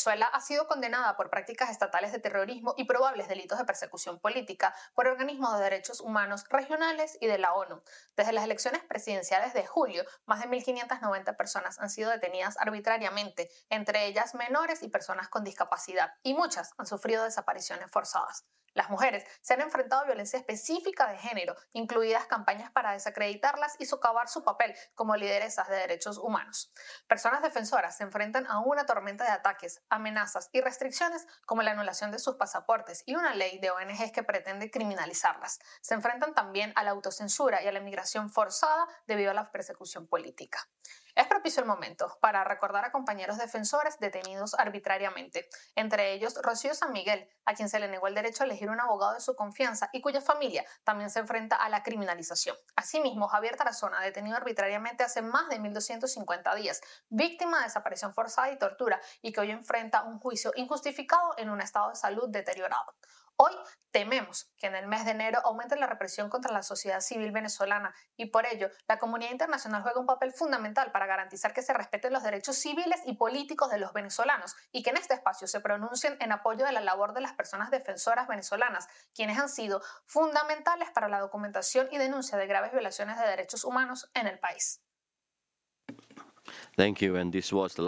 Venezuela ha sido condenada por prácticas estatales de terrorismo y probables delitos de persecución política por organismos de derechos humanos regionales y de la ONU. Desde las elecciones presidenciales de julio, más de 1.590 personas han sido detenidas arbitrariamente, entre ellas menores y personas con discapacidad, y muchas han sufrido desapariciones forzadas. Las mujeres se han enfrentado a violencia específica de género, incluidas campañas para desacreditarlas y socavar su papel como lideresas de derechos humanos. Personas defensoras se enfrentan a una tormenta de ataques, amenazas y restricciones como la anulación de sus pasaportes y una ley de ONGs que pretende criminalizarlas. Se enfrentan también a la autocensura y a la migración forzada debido a la persecución política. Es propicio el momento para recordar a compañeros defensores detenidos arbitrariamente, entre ellos Rocío San Miguel, a quien se le negó el derecho a elegir un abogado de su confianza y cuya familia también se enfrenta a la criminalización. Asimismo, Javier Tarazona, detenido arbitrariamente hace más de 1.250 días, víctima de desaparición forzada y tortura, y que hoy enfrenta un juicio injustificado en un estado de salud deteriorado. Hoy tememos que en el mes de enero aumente la represión contra la sociedad civil venezolana y por ello la comunidad internacional juega un papel fundamental para garantizar que se respeten los derechos civiles y políticos de los venezolanos y que en este espacio se pronuncien en apoyo de la labor de las personas defensoras venezolanas, quienes han sido fundamentales para la documentación y denuncia de graves violaciones de derechos humanos en el país. Thank you, and this was the